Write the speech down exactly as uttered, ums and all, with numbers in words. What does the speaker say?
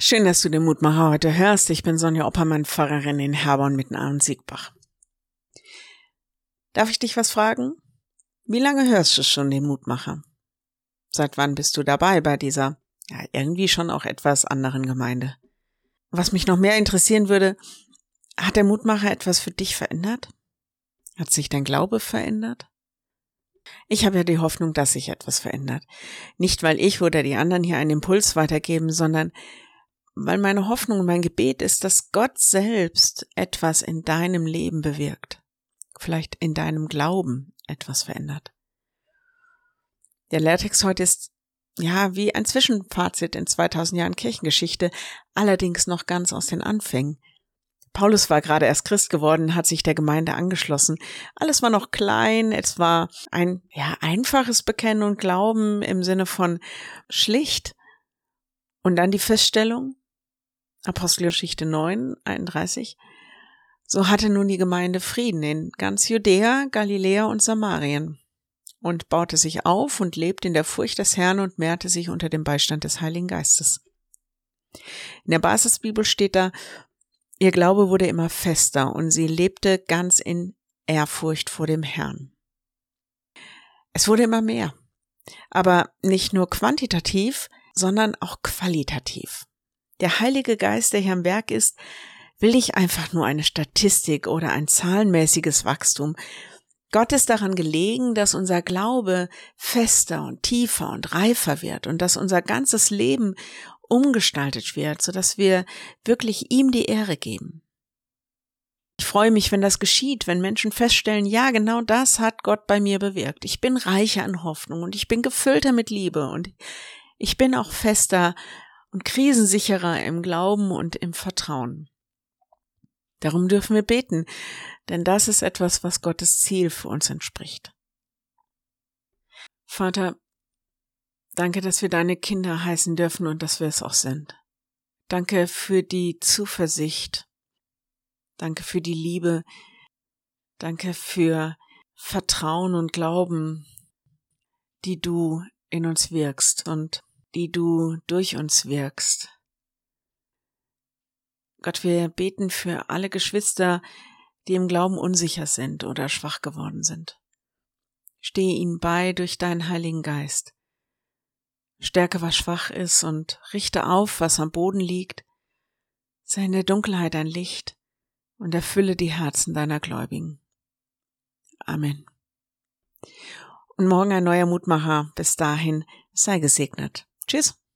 Schön, dass du den Mutmacher heute hörst. Ich bin Sonja Oppermann, Pfarrerin in Herborn mitten am Siegbach. Darf ich dich was fragen? Wie lange hörst du schon den Mutmacher? Seit wann bist du dabei bei dieser, ja, irgendwie schon auch etwas anderen Gemeinde? Was mich noch mehr interessieren würde, hat der Mutmacher etwas für dich verändert? Hat sich dein Glaube verändert? Ich habe ja die Hoffnung, dass sich etwas verändert. Nicht, weil ich oder die anderen hier einen Impuls weitergeben, sondern weil meine Hoffnung und mein Gebet ist, dass Gott selbst etwas in deinem Leben bewirkt. Vielleicht in deinem Glauben etwas verändert. Der Lehrtext heute ist ja wie ein Zwischenfazit in zweitausend Jahren Kirchengeschichte, allerdings noch ganz aus den Anfängen. Paulus war gerade erst Christ geworden, hat sich der Gemeinde angeschlossen. Alles war noch klein, es war ein ja einfaches Bekennen und Glauben im Sinne von schlicht. Und dann die Feststellung, Apostelgeschichte neun, einunddreißig, so hatte nun die Gemeinde Frieden in ganz Judäa, Galiläa und Samarien und baute sich auf und lebte in der Furcht des Herrn und mehrte sich unter dem Beistand des Heiligen Geistes. In der Basisbibel steht da, ihr Glaube wurde immer fester und sie lebte ganz in Ehrfurcht vor dem Herrn. Es wurde immer mehr, aber nicht nur quantitativ, sondern auch qualitativ. Der Heilige Geist, der hier am Werk ist, will nicht einfach nur eine Statistik oder ein zahlenmäßiges Wachstum. Gott ist daran gelegen, dass unser Glaube fester und tiefer und reifer wird und dass unser ganzes Leben umgestaltet wird, sodass wir wirklich ihm die Ehre geben. Ich freue mich, wenn das geschieht, wenn Menschen feststellen, ja, genau das hat Gott bei mir bewirkt. Ich bin reicher an Hoffnung und ich bin gefüllter mit Liebe und ich bin auch fester und krisensicherer im Glauben und im Vertrauen. Darum dürfen wir beten, denn das ist etwas, was Gottes Ziel für uns entspricht. Vater, danke, dass wir deine Kinder heißen dürfen und dass wir es auch sind. Danke für die Zuversicht. Danke für die Liebe. Danke für Vertrauen und Glauben, die du in uns wirkst und die du durch uns wirkst. Gott, wir beten für alle Geschwister, die im Glauben unsicher sind oder schwach geworden sind. Stehe ihnen bei durch deinen Heiligen Geist. Stärke, was schwach ist und richte auf, was am Boden liegt. Sei in der Dunkelheit ein Licht und erfülle die Herzen deiner Gläubigen. Amen. Und morgen ein neuer Mutmacher. Bis dahin, sei gesegnet. Tschüss.